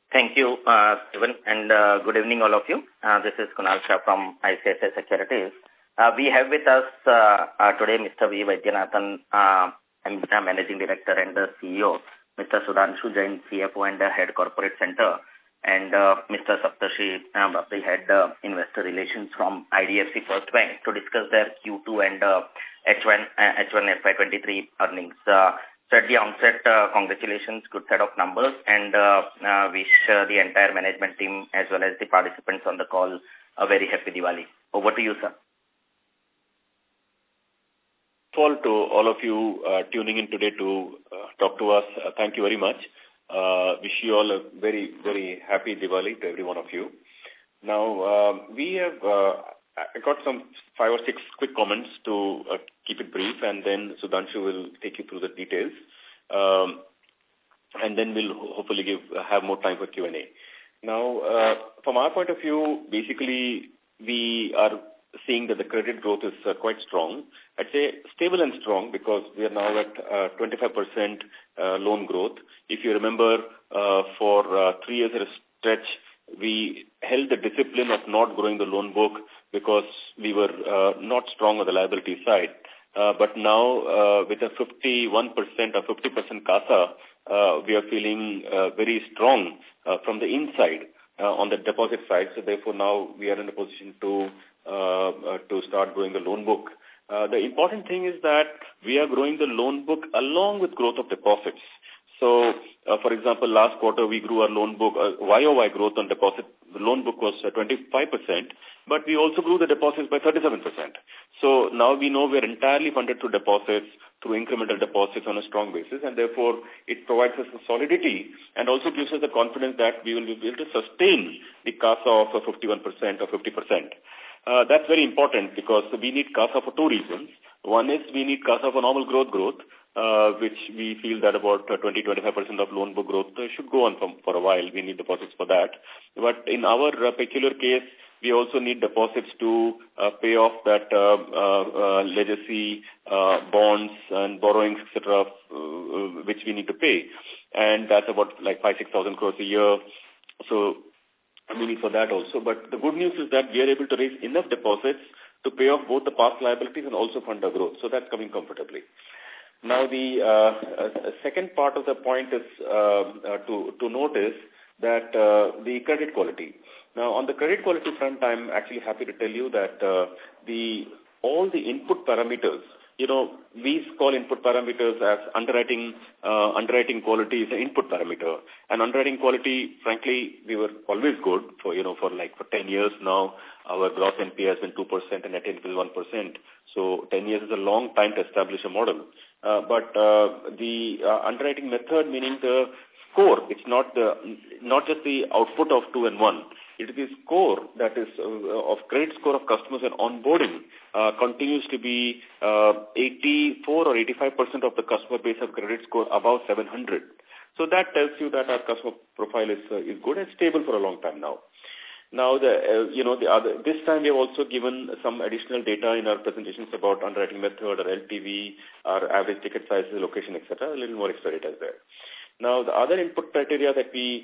Thank you, Steven, and good evening, all of you. This is Kunal Shah from ICICI Securities. We have with us today Mr. V. Vaidyanathan, Managing Director and the CEO, Mr. Sudhanshu Jain, CFO and Head Corporate Center, and Mr. Saptarshi Bapri, Head Investor Relations from IDFC First Bank to discuss their Q2 and H1 FY23 earnings. So at the onset, congratulations, good set of numbers, and wish the entire management team as well as the participants on the call a very happy Diwali. Over to you, sir. To all of you tuning in today to talk to us, thank you very much. Wish you all a very, very happy Diwali to every one of you. Now, we have I got some 5 or 6 quick comments to keep it brief, and then Sudhanshu will take you through the details. And then we'll hopefully have more time for Q&A. Now, from our point of view, basically, we are seeing that the credit growth is quite strong. I'd say stable and strong because we are now at 25% loan growth. If you remember, for 3 years at a stretch, we held the discipline of not growing the loan book because we were not strong on the liability side. But now, with a 51% or 50% CASA, we are feeling very strong from the inside on the deposit side. So therefore, now we are in a position to start growing the loan book. The important thing is that we are growing the loan book along with growth of deposits. So, for example, last quarter we grew our loan book, YOY growth on deposit. The loan book was 25%, but we also grew the deposits by 37%. So now we know we are entirely funded through deposits, through incremental deposits on a strong basis, and therefore it provides us a solidity and also gives us the confidence that we will be able to sustain the CASA of 51% or 50%. That's very important because we need CASA for 2 reasons. One is we need CASA for normal growth, which we feel that about 20-25% of loan book growth should go on for a while. We need deposits for that. But in our peculiar case, we also need deposits to pay off that legacy bonds and borrowings, etc., which we need to pay. And that's about like 5,000-6,000 crores a year. So we need for that also. But the good news is that we are able to raise enough deposits to pay off both the past liabilities and also fund our growth. So that's coming comfortably. Now, the second part of the point is to notice that the credit quality. Now, on the credit quality front, I'm actually happy to tell you that all the input parameters, you know, we call input parameters as underwriting quality is an input parameter. And underwriting quality, frankly, we were always good for 10 years now. Our gross NPA has been 2% and net NPA is 1%. So 10 years is a long time to establish a model. But the underwriting method, meaning the score, it's not just the output of 2 and 1. It is the score that is of credit score of customers and onboarding continues to be 84 or 85% of the customer base have credit score above 700. So that tells you that our customer profile is good and stable for a long time now. Now, this time we have also given some additional data in our presentations about underwriting method or LTV, our average ticket sizes, location, etc. A little more extra data is there. Now, the other input criteria that we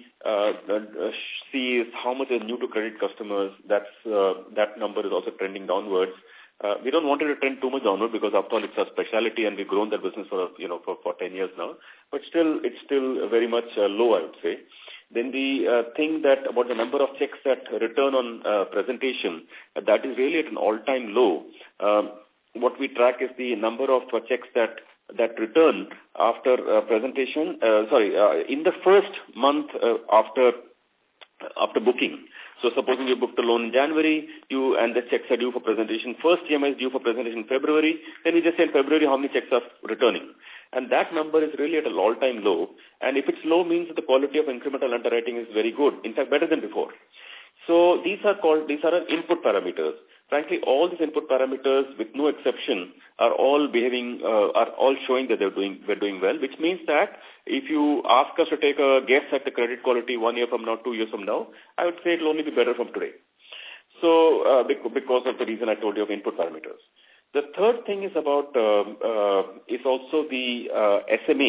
see is how much is new to credit customers. That number is also trending downwards. We don't want it to trend too much downward because after all it's a specialty and we've grown that business for 10 years now. But still, it's still very much low, I would say. Then the thing that about the number of checks that return on presentation, that is really at an all-time low. What we track is the number of checks that return after presentation, in the first month after booking. So supposing you booked a loan in January, and the checks are due for presentation. First EMI is due for presentation in February. Then we just say in February how many checks are returning. And that number is really at an all-time low. And if it's low, means that the quality of incremental underwriting is very good. In fact, better than before. So these are our input parameters. Frankly, all these input parameters, with no exception, are all showing that we're doing well, which means that if you ask us to take a guess at the credit quality 1 year from now, 2 years from now, I would say it will only be better from today. So, because of the reason I told you of input parameters. The third thing is about, is also the SMA.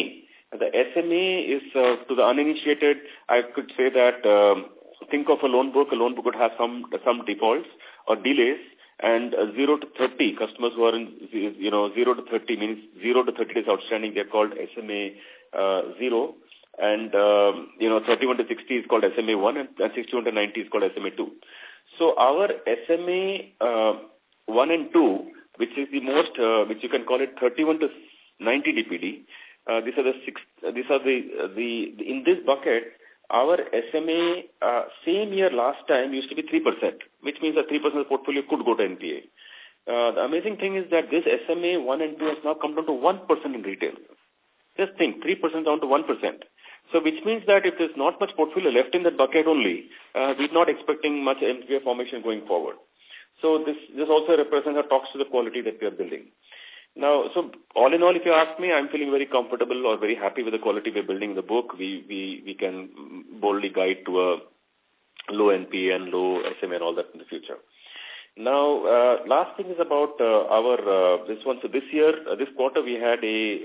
The SMA is, to the uninitiated, I could say that think of a loan book. A loan book would have some defaults or delays, and 0 to 30 customers who are in 0 to 30 means 0 to 30 days outstanding. They're called SMA 0, and 31 to 60 is called SMA 1, and 61 to 90 is called SMA 2. So our SMA 1 and 2, which is the most, which you can call it 31 to 90 DPD. These are the in this bucket, our SMA same year last time used to be 3%, which means that 3% of the portfolio could go to NPA. The amazing thing is that this SMA 1 and 2 has now come down to 1% in retail. Just think, 3% down to 1%. So which means that if there's not much portfolio left in that bucket only, we're not expecting much NPA formation going forward. So this also represents or talks to the quality that we are building. Now, so all in all, if you ask me, I'm feeling very comfortable or very happy with the quality we're building in the book. We can boldly guide to a low NPA and low SMA and all that in the future. Now, last thing is about this one. So this year, this quarter, we had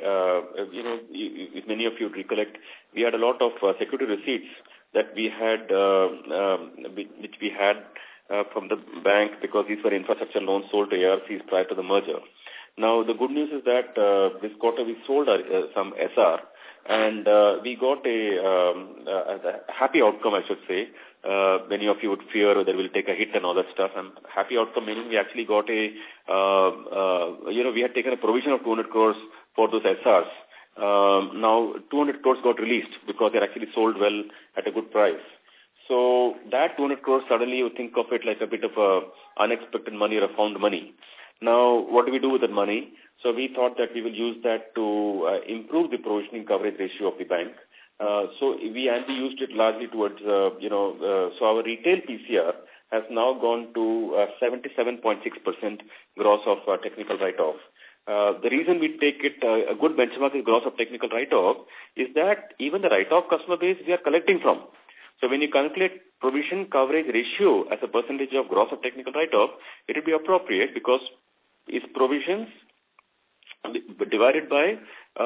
if many of you recollect, we had a lot of security receipts that we had, which we had from the bank because these were infrastructure loans sold to ARCs prior to the merger. Now, the good news is that this quarter we sold some SR, and we got a happy outcome, I should say. Many of you would fear whether we'll take a hit and all that stuff. And happy outcome meaning we actually got we had taken a provision of 200 crores for those SRs. Now, 200 crores got released because they're actually sold well at a good price. So that 200 crores, suddenly you think of it like a bit of a unexpected money or a found money. Now, what do we do with that money? So we thought that we will use that to improve the provisioning coverage ratio of the bank. So we used it largely towards, so our retail PCR has now gone to 77.6% gross of technical write-off. The reason we take it a good benchmark is gross of technical write-off is that even the write-off customer base we are collecting from. So when you calculate provision coverage ratio as a percentage of gross of technical write-off, it will be appropriate because it's provisions divided by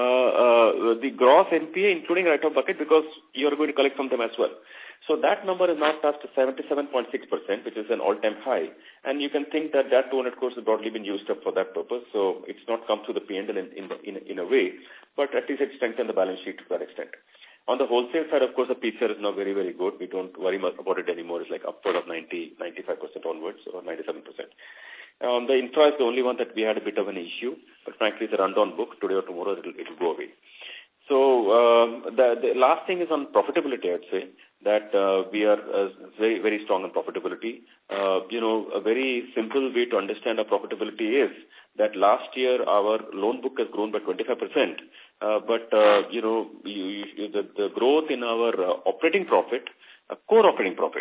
the gross NPA including write-off bucket because you are going to collect from them as well. So that number is now touched to 77.6%, which is an all-time high. And you can think that 200 crores has broadly been used up for that purpose. So it's not come to the P&L in a way, but at least it strengthened the balance sheet to that extent. On the wholesale side, of course, the PCR is now very, very good. We don't worry much about it anymore. It's like upward of 95% onwards or 97%. The infra is the only one that we had a bit of an issue, but frankly, it's a rundown book. Today or tomorrow, it'll go away. So the last thing is on profitability, I'd say, that we are very, very strong on profitability. A very simple way to understand our profitability is that last year our loan book has grown by 25%, but the growth in our operating profit, core operating profit,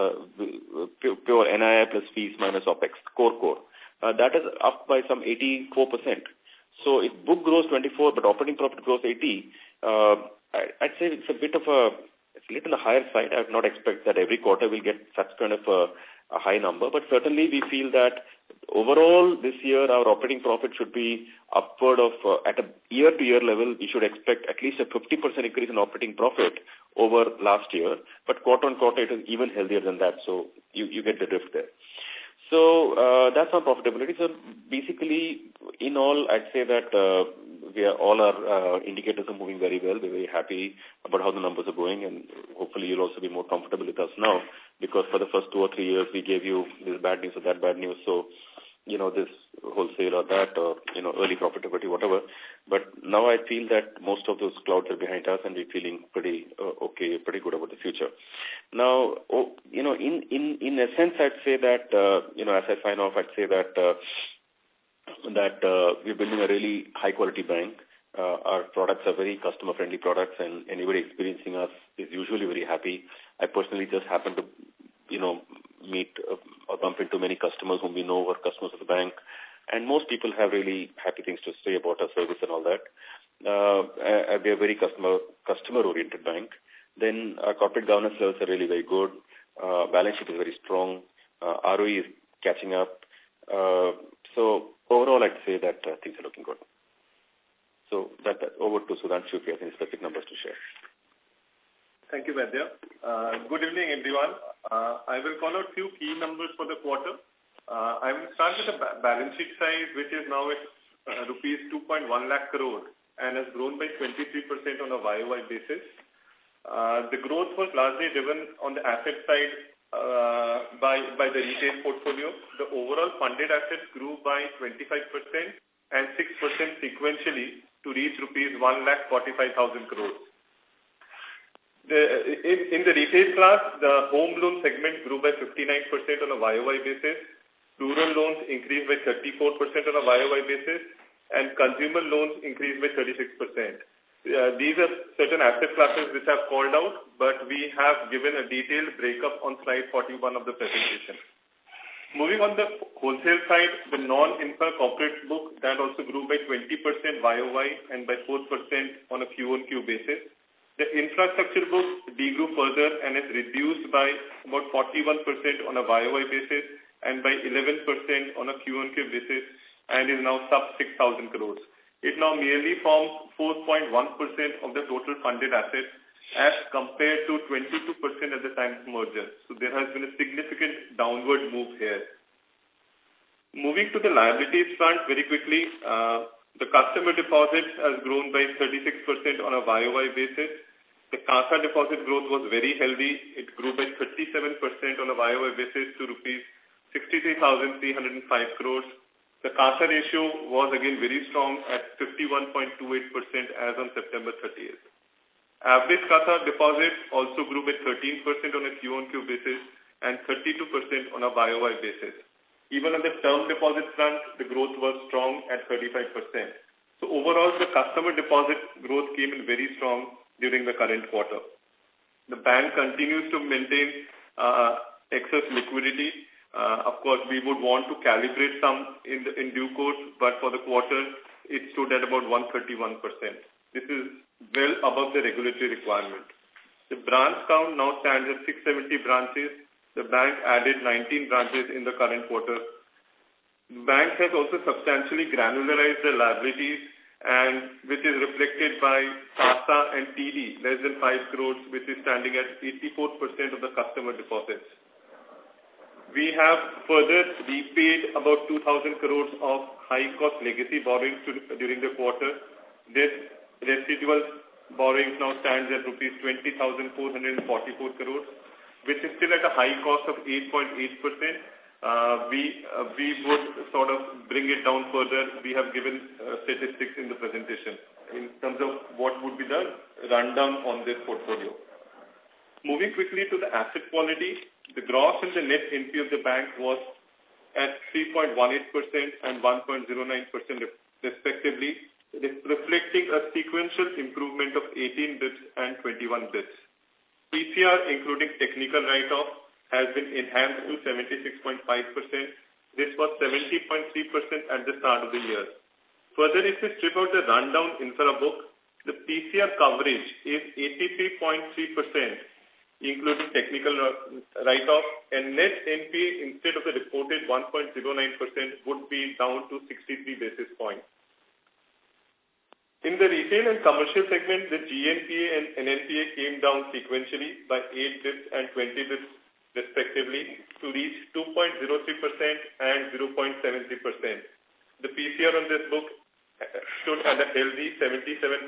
pure NII plus fees minus OPEX, core, that is up by some 84%. So if book grows 24, but operating profit grows 80, I'd say it's a little on the higher side. I would not expect that every quarter we'll get such kind of a high number, but certainly we feel that overall this year our operating profit should be upward of, at a year-to-year level, we should expect at least a 50% increase in operating profit over last year, but quarter-on-quarter it is even healthier than that, so you get the drift there. So that's on profitability. So basically, in all, I'd say that all our indicators are moving very well. We're very happy about how the numbers are going, and hopefully you'll also be more comfortable with us now because for the first 2 or 3 years we gave you this bad news or that bad news. So, this wholesale or that or, early profitability, whatever. But now I feel that most of those clouds are behind us and we're feeling pretty okay, pretty good about the future. Now, in a sense, I'd say that, as I sign off, I'd say that we're building a really high-quality bank. Our products are very customer-friendly products, and anybody experiencing us is usually very happy. I personally just happen to, meet or bump into many customers whom we know are customers of the bank, and most people have really happy things to say about our service and all that. We're a very customer-oriented bank. Then our corporate governance levels are really very good. Balance sheet is very strong. ROE is catching up. So overall, I'd say that things are looking good. So that over to Sudhanshu if you have any specific numbers to share. Thank you, Vaidya. Good evening, everyone. I will call out few key numbers for the quarter. I will start with the balance sheet size, which is now at rupees 2.1 lakh crore and has grown by 23% on a YOY basis. The growth was largely driven on the asset side by the retail portfolio. The overall funded assets grew by 25% and 6% sequentially to reach rupees 1,45,000 crores. In the retail class, the home loan segment grew by 59% on a YOY basis. Rural loans increased by 34% on a YOY basis, and consumer loans increased by 36%. These are certain asset classes which I've called out, but we have given a detailed breakup on slide 41 of the presentation. Moving on the wholesale side, the non-infra corporate book, that also grew by 20% YOY and by 4% on a Q-on-Q basis. The infrastructure book degrew further and is reduced by about 41% on a YOY basis and by 11% on a Q-on-Q basis and is now sub 6,000 crores. It now merely forms 4.1% of the total funded assets as compared to 22% at the time of merger. So there has been a significant downward move here. Moving to the liabilities front very quickly, the customer deposits has grown by 36% on a YOY basis. The CASA deposit growth was very healthy. It grew by 37% on a YOY basis to rupees 63,305 crores. The CASA ratio was again very strong at 51.28% as on September 30th. Average CASA deposits also grew by 13% on a Q-on-Q basis and 32% on a YOY basis. Even on the term deposit front, the growth was strong at 35%. So overall, the customer deposit growth came in very strong during the current quarter. The bank continues to maintain excess liquidity. Of course, we would want to calibrate some in due course, but for the quarter, it stood at about 131%. This is well above the regulatory requirement. The branch count now stands at 670 branches. The bank added 19 branches in the current quarter. The bank has also substantially granularized the liabilities, and which is reflected by CASA and TD, less than 5 crores, which is standing at 84% of the customer deposits. We have further repaid about 2,000 crores of high-cost legacy borrowings during the quarter. This residual borrowings now stands at rupees 20,444 crores, which is still at a high cost of 8.8%. We would sort of bring it down further. We have given statistics in the presentation in terms of what would be the rundown on this portfolio. Moving quickly to the asset quality, the gross and the net NPA of the bank was at 3.18% and 1.09% respectively, reflecting a sequential improvement of 18 bits and 21 bits. PCR, including technical write-off, has been enhanced to 76.5%. This was 70.3% at the start of the year. Further, if we strip out the rundown infra book, the PCR coverage is 83.3%, including technical write-off, and net NPA instead of the reported 1.09% would be down to 63 basis points. In the retail and commercial segment, the GNPA and NNPA came down sequentially by 8 bits and 20 bits respectively to reach 2.03% and 0.73%. The PCR on this book stood at a healthy 77.6%.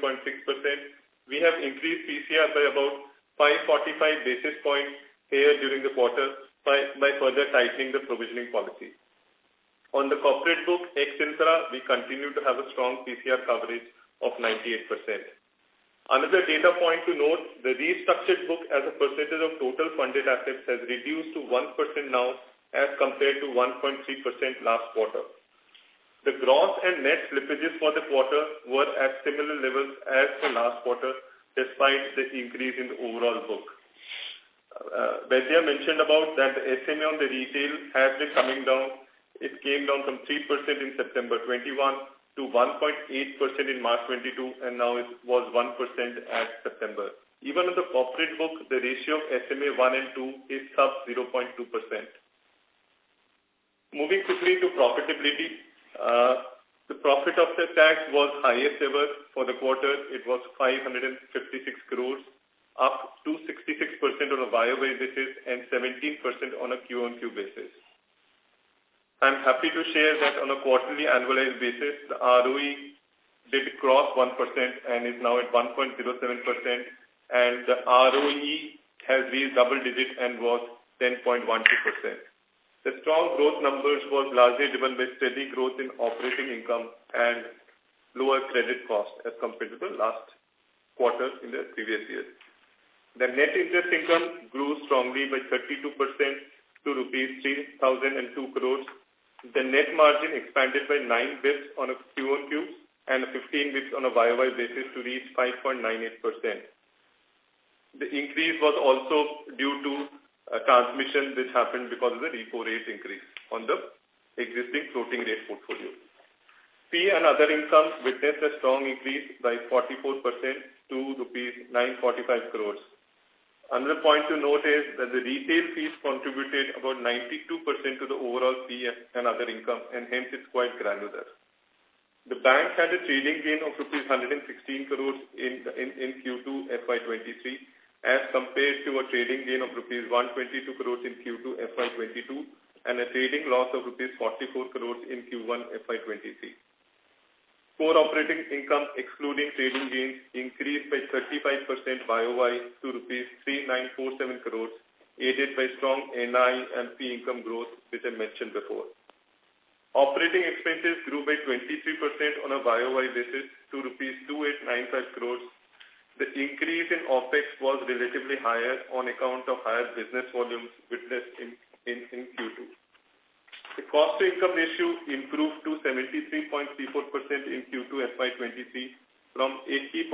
We have increased PCR by about 545 basis points here during the quarter by further tightening the provisioning policy. On the corporate book, ex-infra, we continue to have a strong PCR coverage of 98%. Another data point to note, the restructured book as a percentage of total funded assets has reduced to 1% now as compared to 1.3% last quarter. The gross and net slippages for the quarter were at similar levels as the last quarter, despite the increase in the overall book. Vaidya mentioned about that the SMA on the retail has been coming down. It came down from 3% in September 21 to 1.8% in March 22, and now it was 1% at September. Even on the corporate book, the ratio of SMA 1 and 2 is sub 0.2%. Moving quickly to profitability, The profit after tax was highest ever for the quarter. It was 556 crores, up to 66% on a YOY basis and 17% on a Q-on-Q basis. I'm happy to share that on a quarterly annualized basis, the ROE did cross 1% and is now at 1.07%, and the ROE has reached double digit and was 10.12%. The strong growth numbers was largely driven by steady growth in operating income and lower credit cost as compared to the last quarter in the previous year. The net interest income grew strongly by 32% to rupees 3,002 crores. The net margin expanded by 9 bits on a Q-on-Q and 15 bits on a YOY basis to reach 5.98%. The increase was also due to a transmission which happened because of the repo rate increase on the existing floating rate portfolio. Fee and other income witnessed a strong increase by 44% to rupees 945 crores. Another point to note is that the retail fees contributed about 92% to the overall fee and other income, and hence it's quite granular. The bank had a trading gain of rupees 116 crores in Q2 FY23 as compared to a trading gain of rupees 122 crores in Q2 FY22 and a trading loss of rupees 44 crores in Q1 FY23. Core operating income excluding trading gains increased by 35% YOY to rupees 3947 crores, aided by strong NI and fee income growth, which I mentioned before. Operating expenses grew by 23% on a YOY basis to rupees 2895 crores. The increase in OPEX was relatively higher on account of higher business volumes witnessed in Q2. The cost-to-income ratio improved to 73.34% in Q2 FY23 from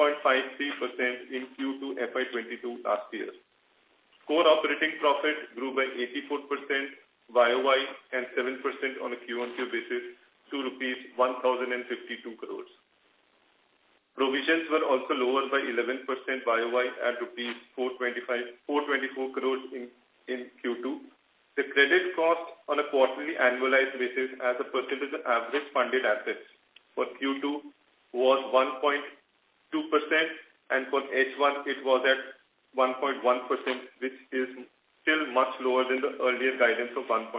80.53% in Q2 FY22 last year. Core operating profit grew by 84% YOY and 7% on a Q-on-Q basis to rupees 1,052 crores. Provisions were also lower by 11% YOY at rupees 424 crores in Q2. The credit cost on a quarterly annualized basis as a percentage of average funded assets for Q2 was 1.2%, and for H1 it was at 1.1%, which is still much lower than the earlier guidance of 1.5%.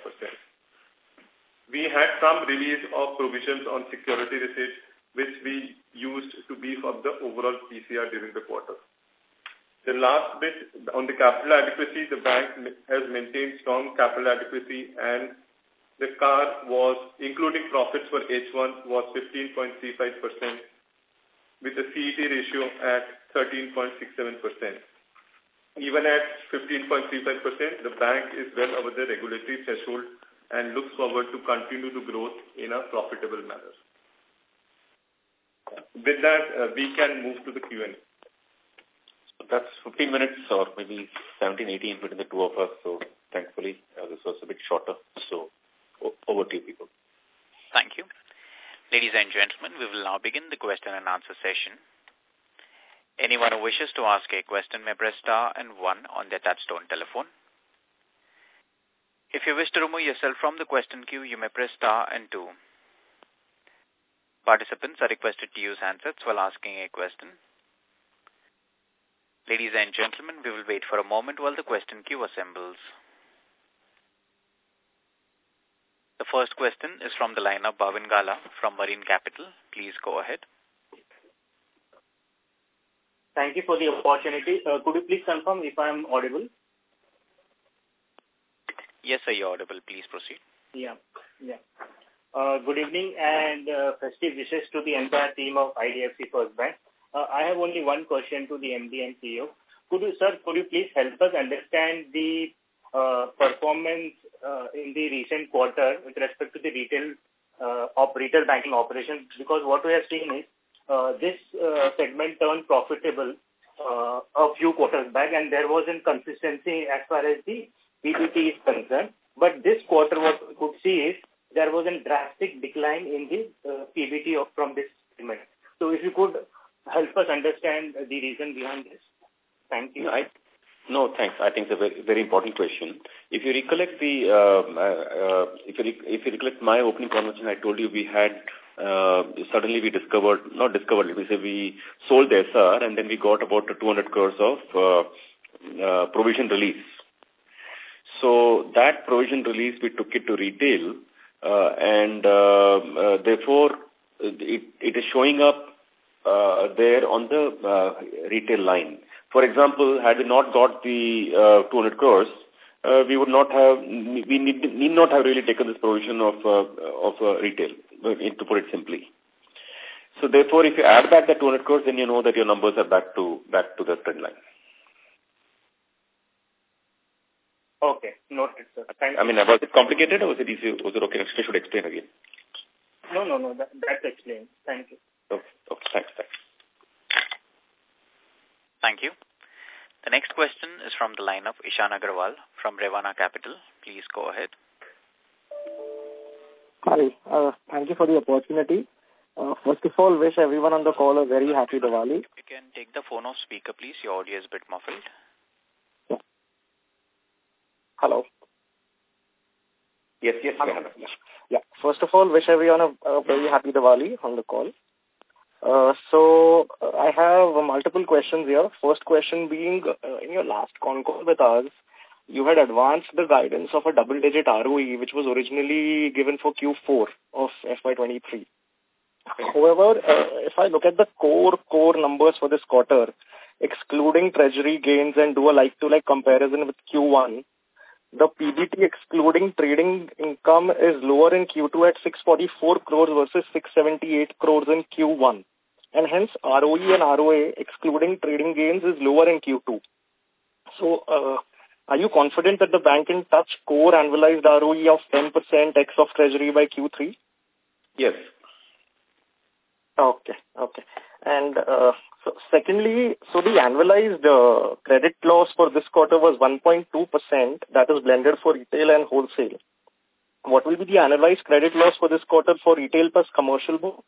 We had some release of provisions on security receipts, which we used to beef up the overall PCR during the quarter. The last bit on the capital adequacy, the bank has maintained strong capital adequacy, and the CAR was, including profits for H1, was 15.35% with a CET ratio at 13.67%. Even at 15.35%, the bank is well over the regulatory threshold and looks forward to continue to growth in a profitable manner. With that, we can move to the Q&A. That's 15 minutes or maybe 17, 18 between the two of us. So thankfully, this was a bit shorter. So over to you, people. Thank you. Ladies and gentlemen, we will now begin the question and answer session. Anyone who wishes to ask a question may press star and 1 on their touchtone telephone. If you wish to remove yourself from the question queue, you may press star and 2. Participants are requested to use handsets while asking a question. Ladies and gentlemen, we will wait for a moment while the question queue assembles. The first question is from the line of Bhavin Gala from Marine Capital. Please go ahead. Thank you for the opportunity. Could you please confirm if I am audible? Yes, sir, you're audible. Please proceed. Yeah. Good evening and festive wishes to the entire team of IDFC First Bank. I have only one question to the MD and CEO. Could you please help us understand the performance in the recent quarter with respect to the retail banking operations? Because what we have seen is this segment turned profitable a few quarters back, and there was inconsistency as far as the PBT is concerned. But this quarter, what we could see is there was a drastic decline in the PBT from this segment. So if you could help us understand the reason behind this. Thank you. No, thanks. I think it's a very, very important question. If you recollect my opening conversation, I told you we had suddenly we we sold the SR, and then we got about 200 crores of provision release. So that provision release, we took it to retail, and therefore it is showing up there on the retail line. For example, had we not got the 200 crores, we need not have really taken this provision of retail, to put it simply. So therefore, if you add back the 200 crores, then you know that your numbers are back to the trend line. Okay, noted, sir. Thank you. I mean, was it complicated or was it easy? Was it okay? I should explain again. No, that's explained. Thank you. Okay, thanks. Thank you. The next question is from the line of Ishan Agarwal from Revana Capital. Please go ahead. Hi, thank you for the opportunity. First of all, wish everyone on the call a very happy Diwali. You can take the phone off speaker, please. Your audio is a bit muffled. Yeah. Hello. Yes. Yeah. First of all, wish everyone a very happy Diwali on the call. So I have multiple questions here. First question being, in your last con call with us, you had advanced the guidance of a double-digit ROE, which was originally given for Q4 of FY23. However, if I look at the core numbers for this quarter, excluding treasury gains and do a like-to-like comparison with Q1, the PBT excluding trading income is lower in Q2 at 644 crores versus 678 crores in Q1. And hence, ROE and ROA excluding trading gains is lower in Q2. So, are you confident that the bank can touch core annualized ROE of 10% ex of treasury by Q3? Yes. Okay. And so secondly, so the annualized credit loss for this quarter was 1.2%, that is blended for retail and wholesale. What will be the annualized credit loss for this quarter for retail plus commercial book?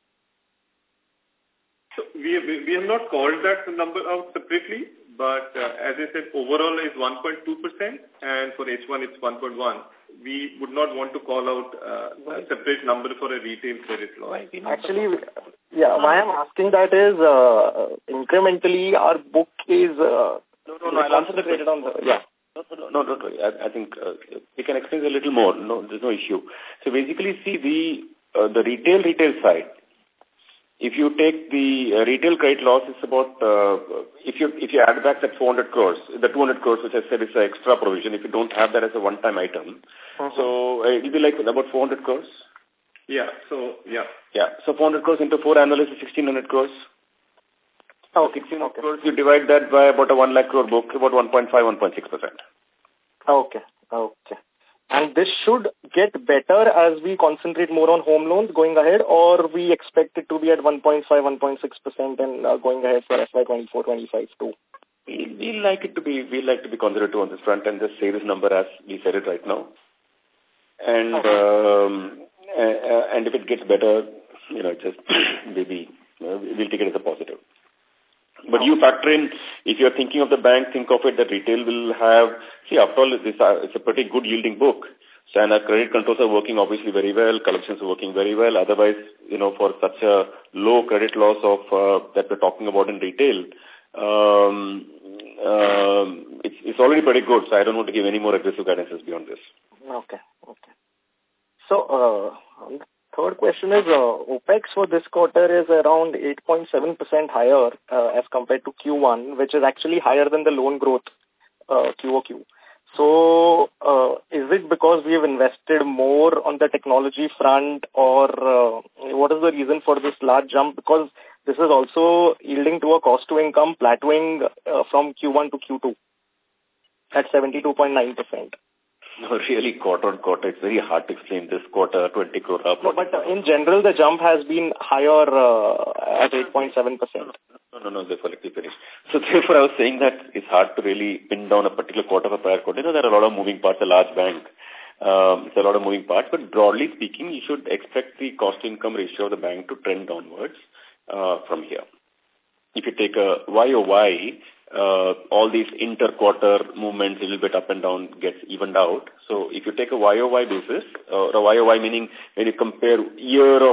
So we have not called that number out separately, but as I said, overall is 1.2%, and for H1 it's 1.1. We would not want to call out a separate number for a retail credit loss. Actually, yeah, why I'm asking that is incrementally our book is I'll answer the credit on the No, I think we can explain a little more. No, there's no issue. So basically, see the retail side. If you take the retail credit loss, it's about, if you add back that 400 crores, the 200 crores, which I said is an extra provision, if you don't have that as a one-time item, so it'll be like about 400 crores. Yeah, so 400 crores into 4 annual is 1,600 crores. Okay. 1,600 crores, you divide that by about a 1 lakh crore book, about 1.5, 1.6%. Okay. And this should get better as we concentrate more on home loans going ahead, or we expect it to be at 1.5, 1.6% and going ahead for FY24, 25 too? We like to be conservative on this front and just say this number as we said it right now. And and if it gets better, just maybe we'll take it as a positive. But you factor in, if you're thinking of the bank, think of it that retail will have, after all, it's a pretty good yielding book. So, and our credit controls are working obviously very well, collections are working very well. Otherwise, for such a low credit loss of that we're talking about in retail, it's already pretty good. So I don't want to give any more aggressive guidances beyond this. Okay. So, third question is, OPEX for this quarter is around 8.7% higher as compared to Q1, which is actually higher than the loan growth QOQ. So, is it because we have invested more on the technology front, or what is the reason for this large jump? Because this is also yielding to a cost to income plateauing from Q1 to Q2 at 72.9%. No, really, quarter on quarter, it's very hard to explain this quarter, 20 crore up. No, but in general, the jump has been higher at 8.7%. No, therefore, let me finish. So therefore, I was saying that it's hard to really pin down a particular quarter of a prior quarter. There are a lot of moving parts, a large bank. It's a lot of moving parts, but broadly speaking, you should expect the cost-income ratio of the bank to trend downwards from here. If you take a YOY, all these inter-quarter movements, a little bit up and down, gets evened out. So if you take a YOY basis, or a YOY meaning when you compare year of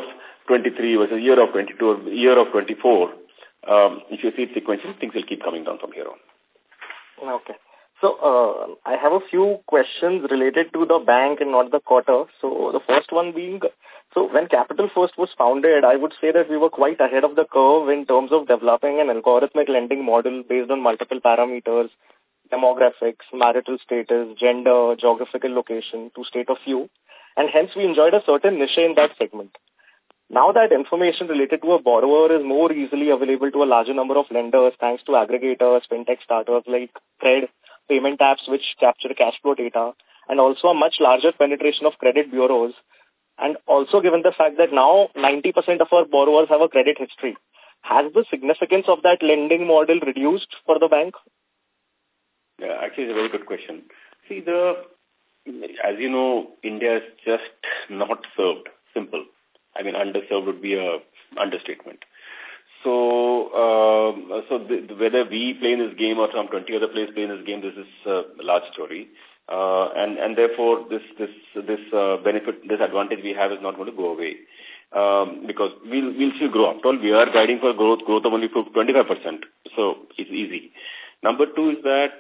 23 versus year of 22 or year of 24, if you see it sequentially, things will keep coming down from here on. Okay. So, I have a few questions related to the bank and not the quarter. So, the first one being, so when Capital First was founded, I would say that we were quite ahead of the curve in terms of developing an algorithmic lending model based on multiple parameters, demographics, marital status, gender, geographical location, to state a few. And hence, we enjoyed a certain niche in that segment. Now that information related to a borrower is more easily available to a larger number of lenders thanks to aggregators, fintech startups like Cred, payment apps which capture cash flow data, and also a much larger penetration of credit bureaus, and also given the fact that now 90% of our borrowers have a credit history, has the significance of that lending model reduced for the bank? Yeah, actually, it's a very good question. See, as you know, India is just not served. Simple. I mean, underserved would be a understatement. So, whether we play in this game or some 20 other players play in this game, this is a large story. And therefore, this benefit, this advantage we have is not going to go away. Because we'll still grow. After all, we are guiding for growth of only 25%. So, it's easy. Number two is that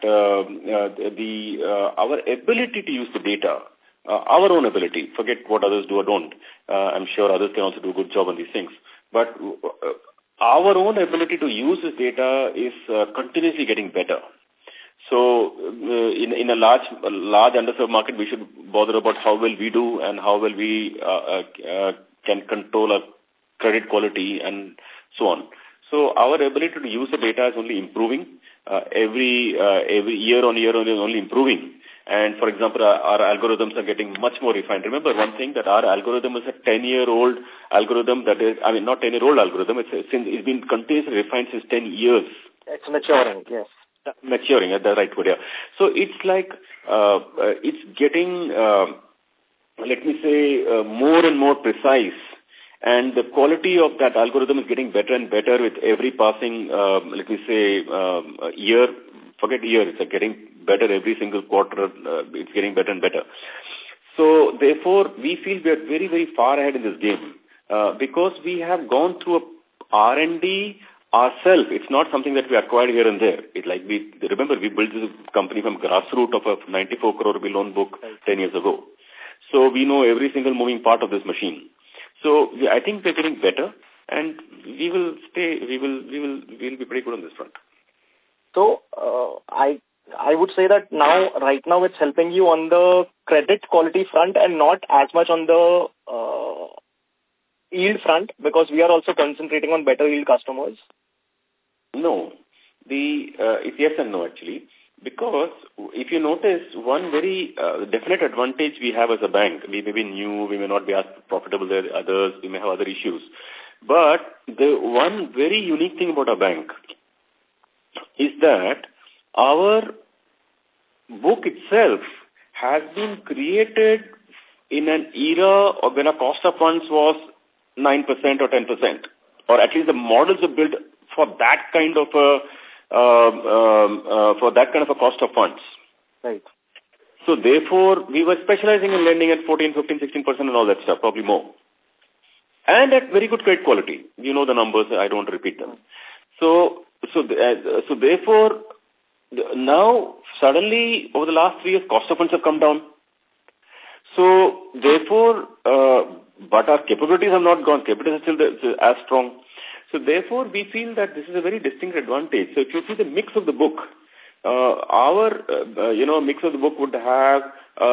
our ability to use the data, our own ability, forget what others do or don't. I'm sure others can also do a good job on these things. But our own ability to use this data is continuously getting better. So in a large underserved market, we should bother about how well we do and how well we can control our credit quality and so on. So our ability to use the data is only improving. Every year on year only improving. And for example, our algorithms are getting much more refined. Remember one thing, that our algorithm is a 10-year-old algorithm, that is, I mean, not 10-year-old algorithm, it's been continuously refined since 10 years. It's maturing, yes. Maturing, that's the right word, yeah. So it's like, it's getting, let me say, more and more precise. And the quality of that algorithm is getting better and better with every passing, let me say, year. Forget year, it's getting better every single quarter. It's getting better and better. So, therefore, we feel we are very, very far ahead in this game because we have gone through a R&D ourselves. It's not something that we acquired here and there. It's like remember, we built this company from grassroots of a 94 crore rupee loan book 10 years ago. So, we know every single moving part of this machine. So I think we're getting better, and we'll be pretty good on this front. So I would say that right now it's helping you on the credit quality front and not as much on the yield front, because we are also concentrating on better yield customers. No, it's yes and no actually. Because if you notice, one very definite advantage we have as a bank, we may be new, we may not be as profitable as others, we may have other issues. But the one very unique thing about our bank is that our book itself has been created in an era when our cost of funds was 9% or 10%. Or at least the models are built for that kind of a cost of funds. Right. So therefore, we were specializing in lending at 14, 15, 16% and all that stuff, probably more. And at very good credit quality. You know the numbers, I don't repeat them. So therefore, now suddenly over the last 3 years, cost of funds have come down. So therefore, but our capabilities have not gone. Capabilities are still as strong. So therefore, we feel that this is a very distinct advantage. So if you see the mix of the book, our mix of the book would have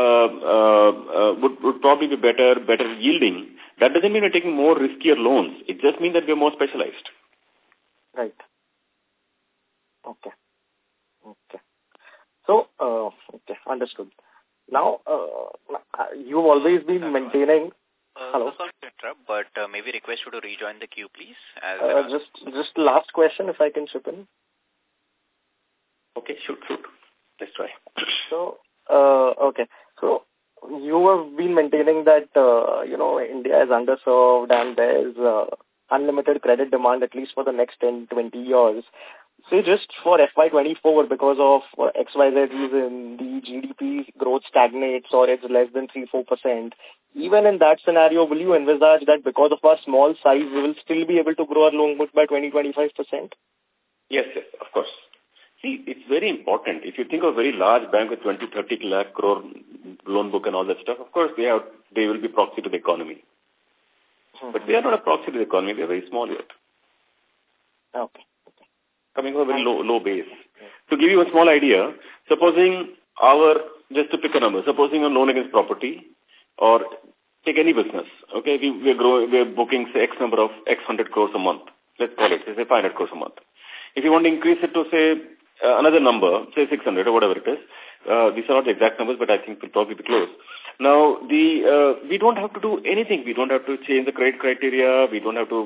would probably be better yielding. That doesn't mean we're taking more riskier loans. It just means that we're more specialized. Right. Okay. So, understood. Now, you've always been maintaining. Hello. Sorry to interrupt, but may we request you to rejoin the queue, please? Just last question, if I can chip in. Okay, shoot. Let's try. So, okay. So, you have been maintaining that, India is underserved and there's unlimited credit demand at least for the next 10, 20 years. Say just for FY24, because of XYZ reason, the GDP growth stagnates or it's less than 3-4%. even in that scenario, will you envisage that because of our small size, we will still be able to grow our loan book by 20-25%? Yes, of course. See, it's very important. If you think of a very large bank with 20-30 lakh crore loan book and all that stuff, of course, they will be proxy to the economy. But we are not a proxy to the economy. We are very small yet. Okay. Coming from a very low base. To give you a small idea, supposing just to pick a number, supposing a loan against property or take any business, okay, we are booking, say, X number of X 100 crores a month. Let's call it, say, 500 crores a month. If you want to increase it to, say, another number, say 600 or whatever it is, these are not the exact numbers, but I think we'll probably be close. Now, we don't have to do anything. We don't have to change the credit criteria. We don't have to,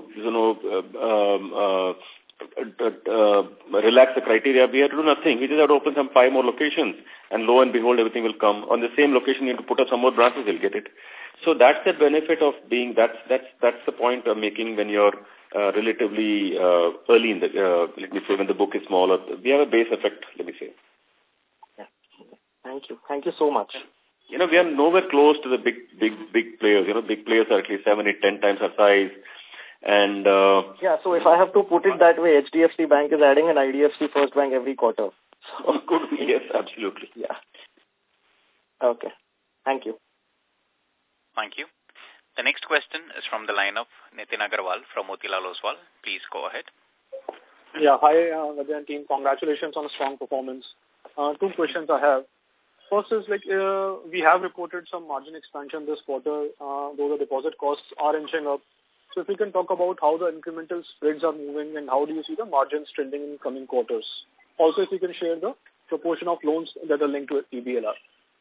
relax the criteria. We have to do nothing. We just have to open some 5 more locations, and lo and behold, everything will come. On the same location, you have to put up some more branches, you'll get it. So that's the benefit of being, that's the point I'm making when you're relatively early in the, let me say, when the book is smaller. We have a base effect, let me say. Yeah. Thank you. Thank you so much. We are nowhere close to the big players. Big players are at least 7, 8, 10 times our size. And yeah, so if I have to put it that way, HDFC Bank is adding an IDFC First Bank every quarter. So could be, yes, absolutely. Yeah. Okay. Thank you. Thank you. The next question is from the line of Nitin Agarwal from Motilal Oswal. Please go ahead. Yeah, hi, Vijay and team. Congratulations on a strong performance. 2 questions I have. First is, we have reported some margin expansion this quarter, though the deposit costs are inching up. So if you can talk about how the incremental spreads are moving and how do you see the margins trending in coming quarters. Also, if you can share the proportion of loans that are linked to EBLR.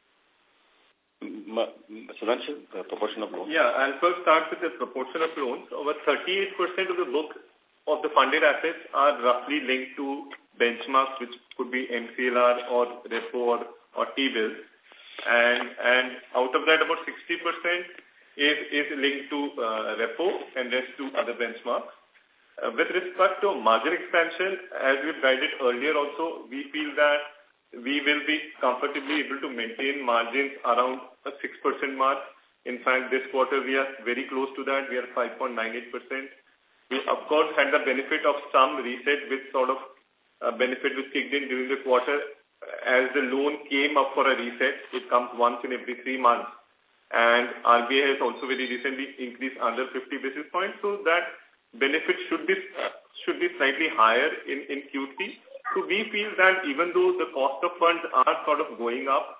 Sudhanshu, the proportion of loans? Yeah, I'll first start with the proportion of loans. Over 38% of the book of the funded assets are roughly linked to benchmarks, which could be MCLR or repo or T-bills. And out of that, about 60% is linked to repo and rest to other benchmarks. With respect to margin expansion, as we've guided earlier also, we feel that we will be comfortably able to maintain margins around a 6% mark. In fact, this quarter we are very close to that. We are 5.98%. We, of course, had the benefit of some reset, which sort of benefit was kicked in during the quarter. As the loan came up for a reset, it comes once in every 3 months. And RBI has also very recently increased under 50 basis points, so that benefit should be slightly higher in Q3. So we feel that even though the cost of funds are sort of going up,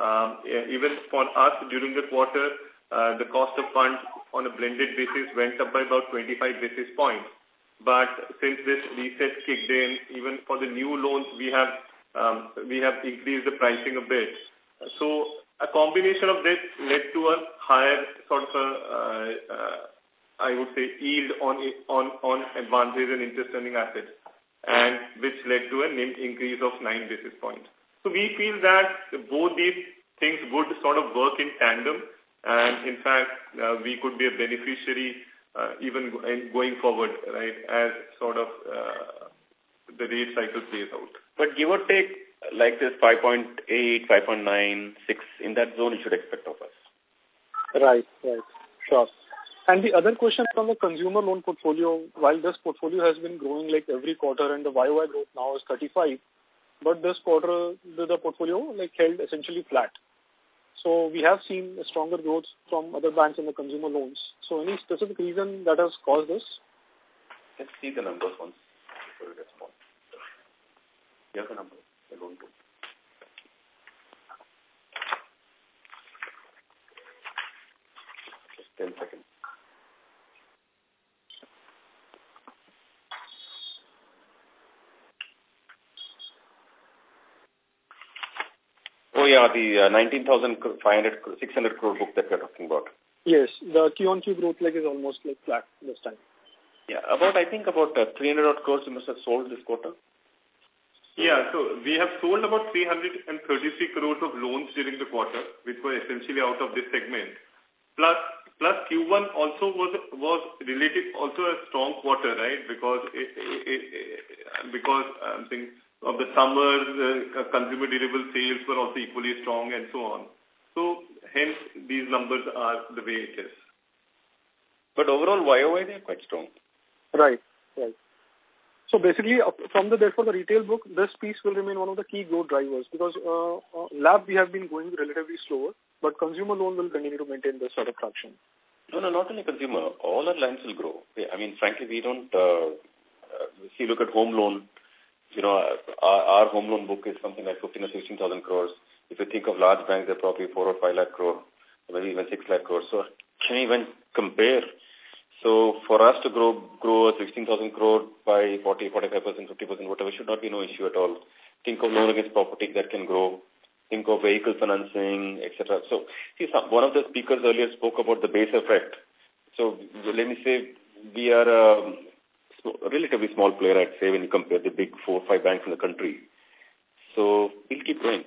even for us during the quarter, the cost of funds on a blended basis went up by about 25 basis points. But since this reset kicked in, even for the new loans, we have increased the pricing a bit. So a combination of this led to a higher sort of I would say yield on advances and interest earning assets, and which led to an increase of 9 basis points. So we feel that both these things would sort of work in tandem, and in fact we could be a beneficiary even going forward, right, as sort of the rate cycle plays out. But give or take, like this 5.8, 5.9, 6, in that zone you should expect of us. Right, sure. And the other question from the consumer loan portfolio, while this portfolio has been growing like every quarter and the YOY growth now is 35, but this quarter the portfolio held essentially flat. So we have seen a stronger growth from other banks in the consumer loans. So any specific reason that has caused this? Let's see the numbers once before we respond. Here's the numbers. They're going to. Just 10 seconds. Oh, yeah, the 600 crore book that we're talking about. Yes, the Q-on-Q growth is almost flat this time. Yeah, I think about 300 odd crores you must have sold this quarter. Yeah, so we have sold about 333 crores of loans during the quarter, which were essentially out of this segment. Plus Q1 also was related also a strong quarter, right? Because I'm thinking of the summer, consumer durable sales were also equally strong and so on. So hence these numbers are the way it is. But overall, YOY, they are quite strong. Right. So basically, therefore the retail book, this piece will remain one of the key growth drivers because LAP we have been going relatively slower, but consumer loan will continue to maintain this sort of traction. No, not only consumer. All our lines will grow. I mean, frankly, we don't look at home loan. Our home loan book is something like 15 or 16,000 crores. If you think of large banks, they're probably 4 or 5 lakh crore, maybe even 6 lakh crores. So can you even compare? So for us to grow 16,000 crore by 40, 45%, 50%, whatever, should not be no issue at all. Think of loan against property that can grow. Think of vehicle financing, etc. So see, one of the speakers earlier spoke about the base effect. So let me say we are a relatively small player, I'd say, when you compare the big 4 or 5 banks in the country. So we'll keep going.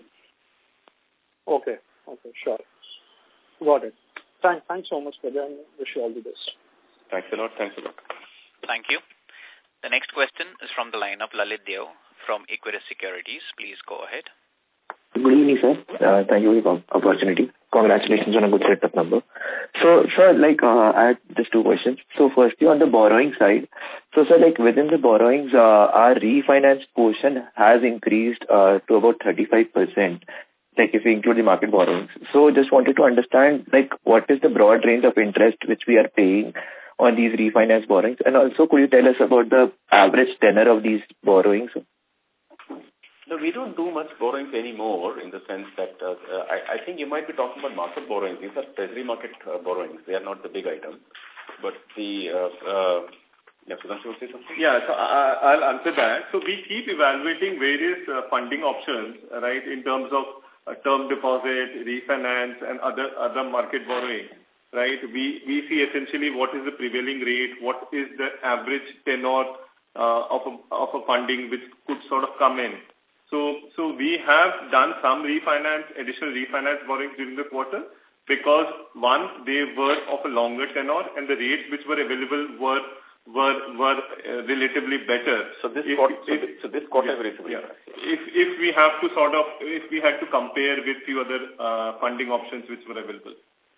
Okay, sure. Got it. Thanks so much, Praja, and wish you all the best. Thanks a lot. Thank you. The next question is from the line of Lalit Deo from Equirus Securities. Please go ahead. Good evening, sir. Thank you for the opportunity. Congratulations on a good set of number. So, sir, I had just 2 questions. So, firstly, on the borrowing side, so, sir, within the borrowings, our refinance portion has increased to about 35%, if we include the market borrowings. So, just wanted to understand, what is the broad range of interest which we are paying on these refinance borrowings? And also, could you tell us about the average tenor of these borrowings? No, we don't do much borrowings anymore in the sense that I think you might be talking about market borrowings. These are treasury market borrowings. They are not the big item. But Sudhanshu will say something? Yeah, so I'll answer that. So we keep evaluating various funding options, right, in terms of term deposit, refinance, and other market borrowing. Right, we see essentially what is the prevailing rate, what is the average tenor of a funding which could sort of come in. So we have done some additional refinance borrowings during the quarter because one, they were of a longer tenor and the rates which were available were relatively better. So this quarter relatively. Yeah. If we have to if we had to compare with few other funding options which were available.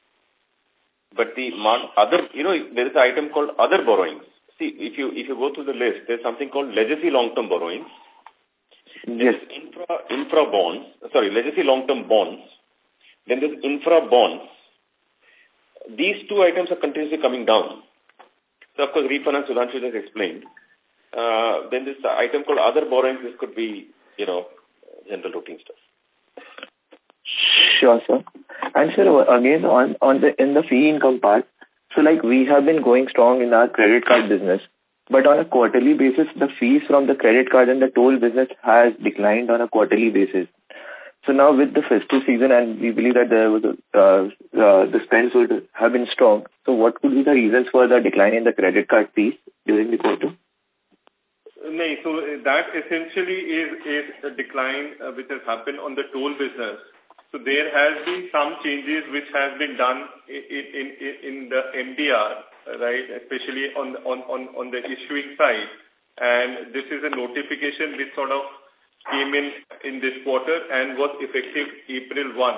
But the other, there is an item called other borrowings. See, if you go through the list, there's something called legacy long-term borrowings. Yes. Infra bonds. Sorry, legacy long-term bonds. Then there's infra bonds. These 2 items are continuously coming down. So, of course, refinance, Sudhanshu just explained. Then there's the item called other borrowings. This could be, general routine stuff. Sure, sir. And sir, again, in the fee income part, so we have been going strong in our credit card business, but on a quarterly basis, the fees from the credit card and the toll business has declined on a quarterly basis. So now with the festive season, and we believe that there was the spends would have been strong. So what could be the reasons for the decline in the credit card fees during the quarter? No, so that essentially is a decline which has happened on the toll business. So there has been some changes which have been done in the MDR, right, especially on the issuing side. And this is a notification which sort of came in this quarter and was effective April 1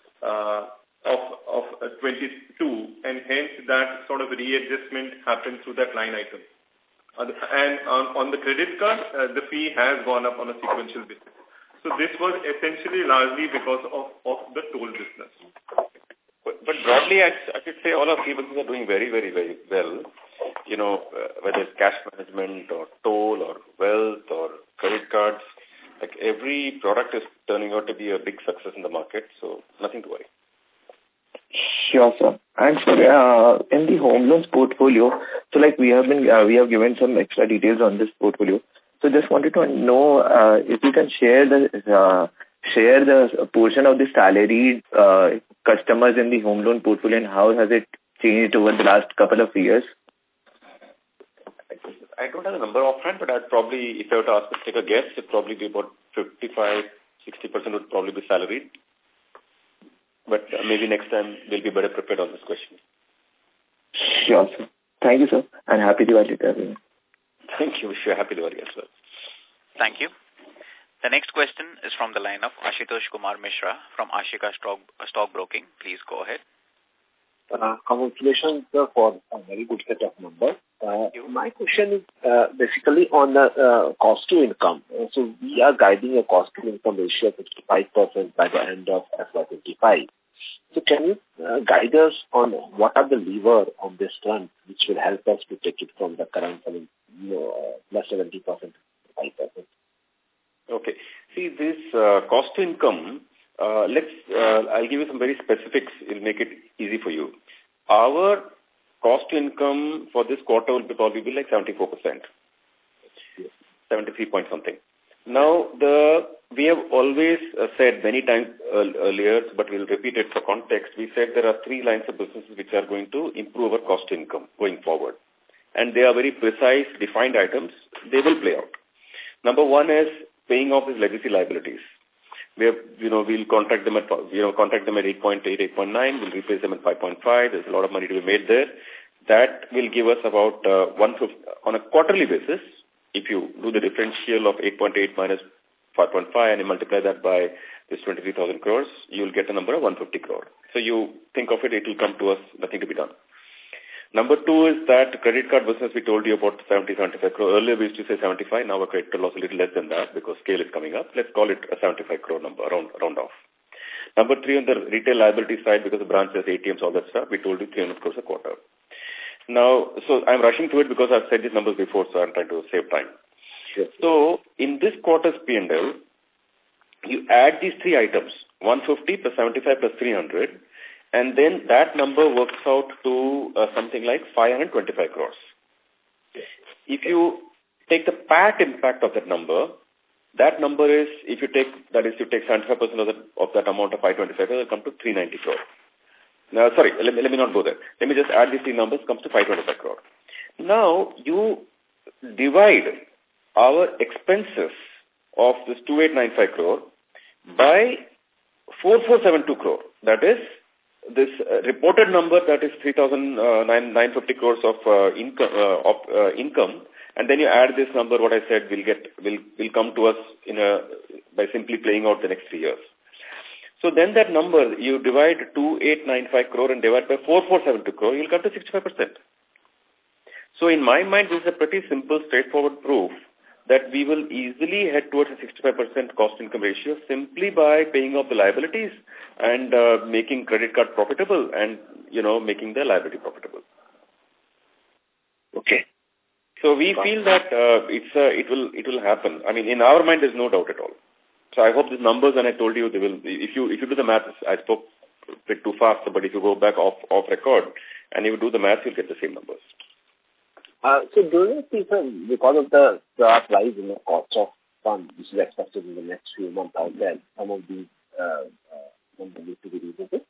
of 22, and hence that sort of readjustment happened through that line item. And on the credit card, the fee has gone up on a sequential basis. So this was essentially largely because of the toll business. But broadly, I should say all our fee businesses are doing very, very, very well. Whether it's cash management or toll or wealth or credit cards, every product is turning out to be a big success in the market. So nothing to worry. Sure, sir. And sir, in the home loans portfolio, so we have given some extra details on this portfolio. So just wanted to know if you can share the portion of the salaried customers in the home loan portfolio and how has it changed over the last couple of years? I don't have the number offhand, but I'd probably, if I were to ask to take a guess, it'd probably be about 55-60% would probably be salaried. But maybe next time we'll be better prepared on this question. Sure, sir. Thank you, sir. And happy Diwali to everyone. Thank you. Wish you a happy Diwali as well. Thank you. The next question is from the line of Ashutosh Kumar Mishra from Ashika Stock Broking. Please go ahead. Congratulations for a very good set of numbers. My question is basically on the cost to income. So we are guiding a cost to income ratio of 55% by the end of FY25. So can you guide us on what are the levers on this front which will help us to take it from the current plus 70% to 5%? Okay. See, this cost to income, I'll give you some very specifics. It'll make it easy for you. Our cost to income for this quarter will probably be like 74%, 73 point something. Now, we have always said many times earlier, but we'll repeat it for context. We said there are 3 lines of businesses which are going to improve our cost to income going forward. And they are very precise, defined items. They will play out. Number 1 is paying off these legacy liabilities. We'll contract them at 8.8, 8.9. We'll replace them at 5.5. There's a lot of money to be made there. That will give us about 150 on a quarterly basis. If you do the differential of 8.8 minus 5.5 and you multiply that by this 23,000 crores, you'll get a number of 150 crore. So you think of it, it will come to us, nothing to be done. Number 2 is that credit card business we told you about 70, 75 crore. Earlier we used to say 75, now our credit card loss a little less than that because scale is coming up. Let's call it a 75 crore number, round off. Number 3 on the retail liability side, because the branches, ATMs, all that stuff, we told you 300 crores a quarter. Now, so I'm rushing through it because I've said these numbers before, so I'm trying to save time. Yes. So in this quarter's P&L, you add these 3 items, 150 plus 75 plus 300, and then that number works out to something like 525 crores. If you take the PAT impact of that number is, if you take 75% of that amount of 525 crores, it will come to 390 crores. Now, sorry, let me not go there. Let me just add these 3 numbers, comes to 525 crore. Now, you divide our expenses of this 2895 crore by 4472 crore. That is, this reported number that is 3,950 crores of income, and then you add this number, what I said, will come to us by simply playing out the next 3 years. So then that number, you divide 2895 crore and divide by 4472 crore, you'll come to 65%. So in my mind, this is a pretty simple, straightforward proof that we will easily head towards a 65% cost-income ratio simply by paying off the liabilities and making credit card profitable and, making the liability profitable. Okay. So we feel that it will happen. I mean, in our mind, there's no doubt at all. So I hope these numbers, and I told you, they will. If you do the math, I spoke a bit too fast, but if you go back off record and you do the math, you'll get the same numbers. So do you think, because of the rise in the cost of funds, which is expected in the next few months out there, some of these numbers need to be revisited?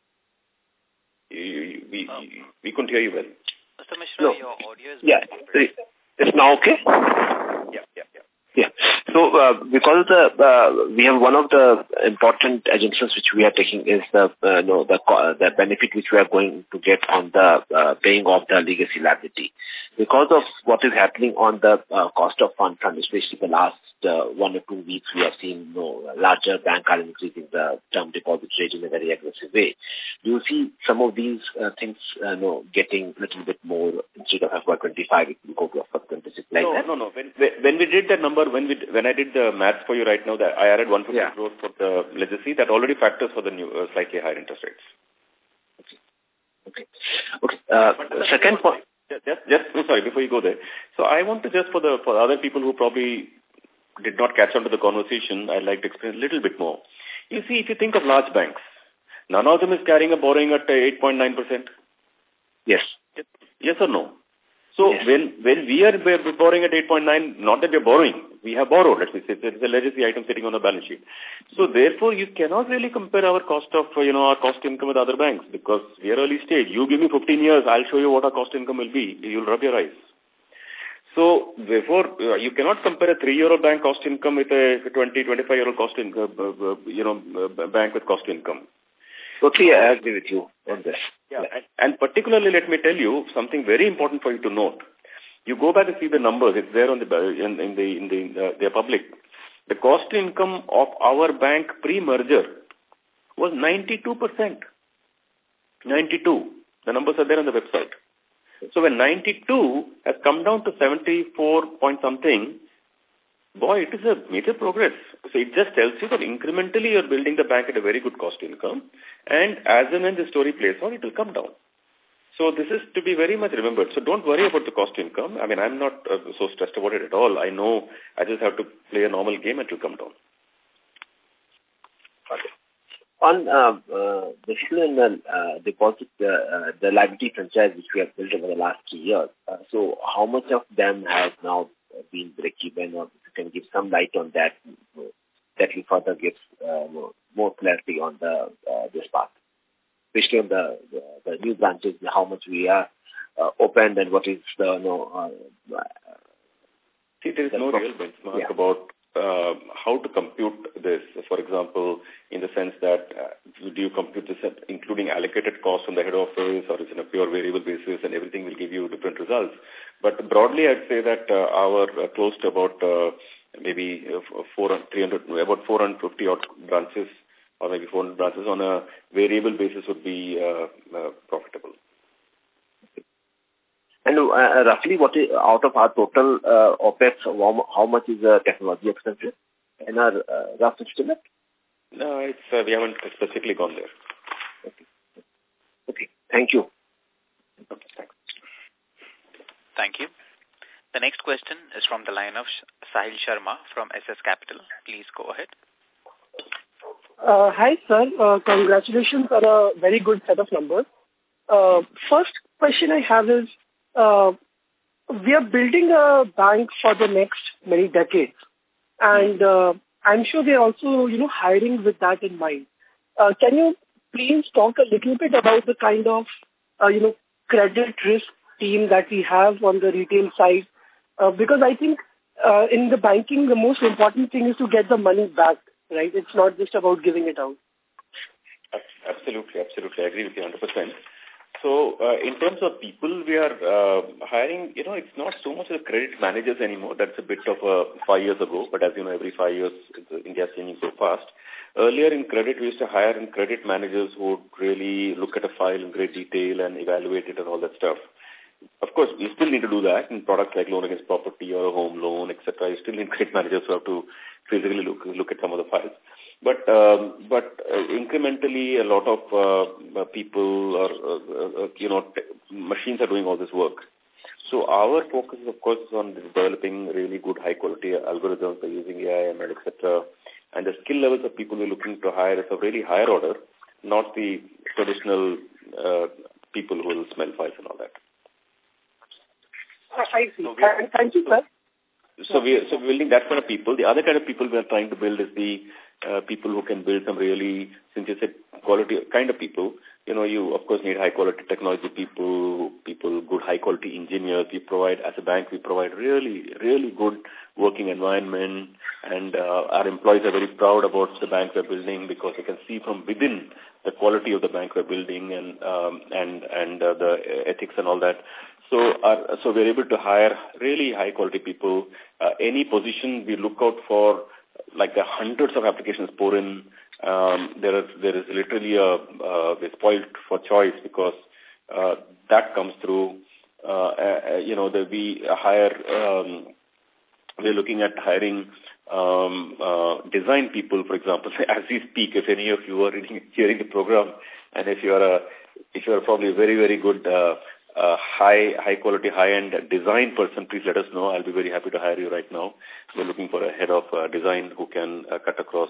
We couldn't hear you well. Mr. Mishra, your audio is... Yeah. It's now okay? Yeah. So, because we have one of the important assumptions which we are taking is the benefit which we are going to get on the paying off the legacy liability. Because of what is happening on the cost of fund front, especially the last 1 or 2 weeks, we have seen larger bank are increasing the term deposit rate in a very aggressive way. Do you see some of these things getting a little bit more instead of FY25, it will go to FY26 like that? No. When we did that number, when I did the maths for you right now, that I added 150 crores for the legacy, that already factors for the new slightly higher interest rates. Okay. Second point. Sorry, before you go there. So I want to just for other people who probably did not catch on to the conversation, I'd like to explain a little bit more. You see, if you think of large banks, none of them is carrying a borrowing at 8.9%. Yes. Yes or no? So yes. when we are borrowing at 8.9, not that we are borrowing, we have borrowed, let me say, it's a legacy item sitting on the balance sheet. So therefore, you cannot really compare our cost of, our cost income with other banks because we are early stage. You give me 15 years, I'll show you what our cost income will be. You'll rub your eyes. So therefore, you cannot compare a 3-year-old bank cost income with a 20, 25-year-old cost income, bank with cost income. Okay, I agree with you on this. Yeah. And particularly, let me tell you something very important for you to note. You go back and see the numbers; it's there on they're public. The cost to income of our bank pre-merger was 92%. 92. The numbers are there on the website. So when 92 has come down to 74 point something, boy, it is a major progress. So it just tells you that incrementally you're building the bank at a very good cost to income, and as and when the story plays on, it will come down. So this is to be very much remembered. So don't worry about the cost to income. I mean, I'm not so stressed about it at all. I know I just have to play a normal game and it will come down. Okay. On basically in the deposit, the liability franchise which we have built over the last 3 years, so how much of them has now been break-even, or you can give some light on that, that will further give more clarity on this path, especially on the new branches, how much we are opened and what is the See, there is no real benchmark about how to compute this. For example, in the sense that do you compute this including allocated costs from the head office, or is it a pure variable basis, and everything will give you different results. But broadly, I'd say that our close to about maybe 450 odd branches, or maybe 400 branches on a variable basis would be profitable. And roughly, what is out of our total OPEX, how much is technology expenses? And our rough estimate? No, it's we haven't specifically gone there. Okay. Thank you. Okay, thanks. Thank you. The next question is from the line of Sahil Sharma from SS Capital. Please go ahead. Hi, sir. Congratulations on a very good set of numbers. First question I have is, we are building a bank for the next many decades, and I'm sure we are also, hiring with that in mind. Can you please talk a little bit about the kind of, credit risk team that we have on the retail side? Because I think in the banking, the most important thing is to get the money back, right? It's not just about giving it out. Absolutely. I agree with you 100%. So in terms of people we are hiring, it's not so much the credit managers anymore. That's a bit of 5 years ago. But as you know, every 5 years, India is changing so fast. Earlier in credit, we used to hire credit managers who would really look at a file in great detail and evaluate it and all that stuff. Of course, we still need to do that in products like loan against property or a home loan, etc. You still need credit managers who have to physically look at some of the files. But incrementally, a lot of people or machines are doing all this work. So our focus is, of course, on developing really good, high-quality algorithms by using AI, ML, etc. And the skill levels of people we're looking to hire is a really higher order, not the traditional people who will smell files and all that. I see. Thank you, sir. So we're building that kind of people. The other kind of people we are trying to build is the people who can build some really, since you said quality kind of people, you of course need high quality technology people, good high quality engineers. We provide, as a bank, we provide really, really good working environment, and our employees are very proud about the bank we're building because they can see from within the quality of the bank we're building and the ethics and all that. So we're able to hire really high quality people. Any position we look out for, like the hundreds of applications pour in, there is literally we're spoiled for choice because that comes through. We're looking at hiring design people, for example. As we speak, if any of you are hearing the program, and if you are probably a very, very good high quality, high-end design person, please let us know. I'll be very happy to hire you right now. We're looking for a head of design who can cut across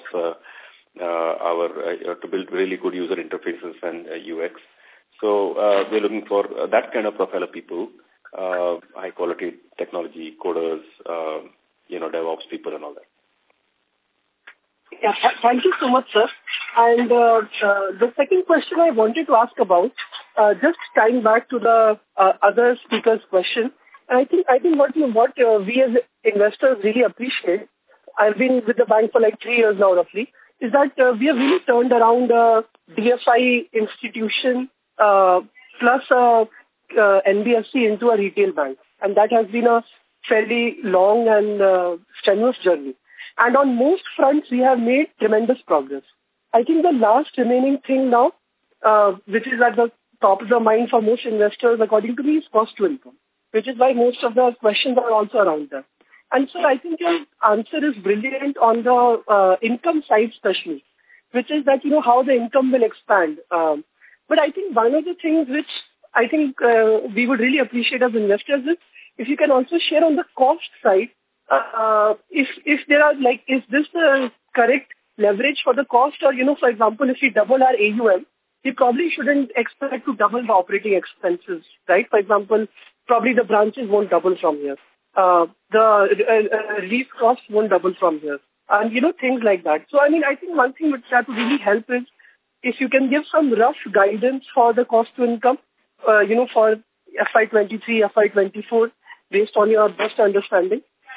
to build really good user interfaces and UX. So we're looking for that kind of profile of people, high quality technology, coders, DevOps people and all that. Yeah, thank you so much, sir. And the second question I wanted to ask about, just tying back to the other speaker's question, and I think what we as investors really appreciate, I've been with the bank for like 3 years now roughly, is that we have really turned around a DFI institution plus NBFC into a retail bank, and that has been a fairly long and strenuous journey. And on most fronts, we have made tremendous progress. I think the last remaining thing now, which is at the top of the mind for most investors, according to me, is cost to income, which is why most of the questions are also around that. And so I think your answer is brilliant on the income side especially, which is that, how the income will expand. But I think one of the things which I think we would really appreciate as investors is if you can also share on the cost side, if there are is this the correct leverage for the cost, or, for example, if we double our AUM, we probably shouldn't expect to double the operating expenses, right? For example, probably the branches won't double from here. The lease costs won't double from here. And, things like that. So, I think one thing which that would really help is if you can give some rough guidance for the cost to income, for FY23, FY24, based on your best understanding.